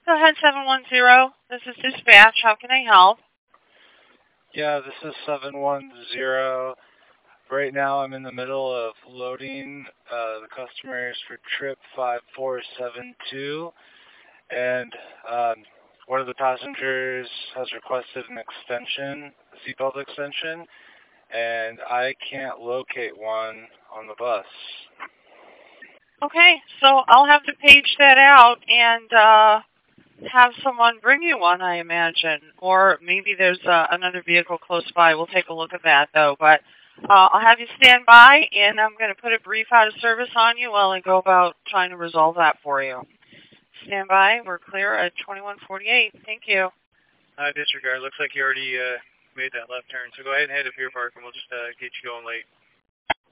Go ahead, 710. This is dispatch. How can I help? Yeah, this is 710. Right now I'm in the middle of loading the customers for trip 5472, and one of the passengers has requested an extension, a seatbelt extension, and I can't locate one on the bus. Okay, so I'll have to page that out and have someone bring you one, I imagine. Or maybe there's another vehicle close by. We'll take a look at that, though. But I'll have you stand by, and I'm going to put a brief out of service on you while I go about trying to resolve that for you. Stand by. We're clear at 2148. Thank you. Disregard. Looks like you already made that left turn, so go ahead and head to Pier Park, and we'll just get you going late.